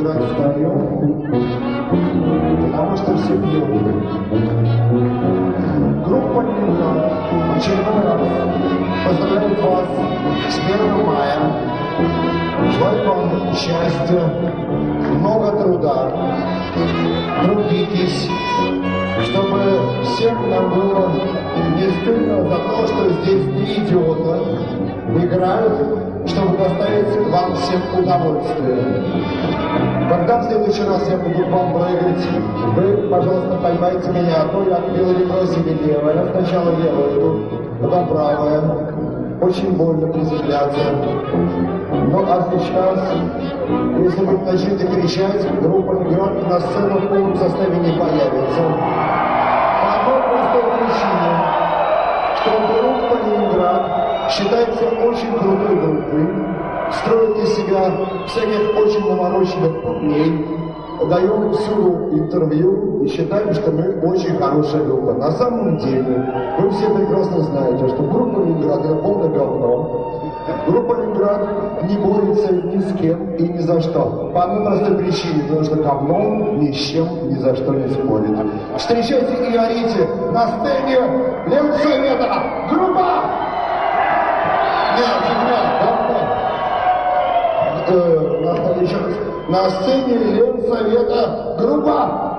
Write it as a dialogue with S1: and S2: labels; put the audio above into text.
S1: играть втроем, потому что все пьют. Группа Ленинград в очередной раз поздравляет вас с 1 мая. Желаю вам счастья, много труда. Трудитесь, чтобы всем нам было не стыдно за то, что здесь 3 идиота играют, чтобы доставить вам всем удовольствие. Когда в следующий раз я буду к вам прыгать, вы, пожалуйста, поймайте меня, а то я отбил ребро себе левое. Сначала левое иду, потом правое. Очень больно приземляться. Ну а сейчас, если вы начнете кричать, группа Ленинград на сцену в полном составе не появится. По одной простой причине, что группа Ленинград считается очень крутой группой, строит из себя всяких очень навороченных парней, даем всюду интервью и считаем, что мы очень хорошая группа. На самом деле, вы все прекрасно знаете, что группа Ленинград — это полное говно. Группа Ленинград не борется ни с кем и ни за что. По одной простой причине, потому что говно ни с чем ни за что не спорит. Встречайте и орите на сцене Ленсовета! Группа! Нет, фигня, говно. На сцене Ленсовета группа!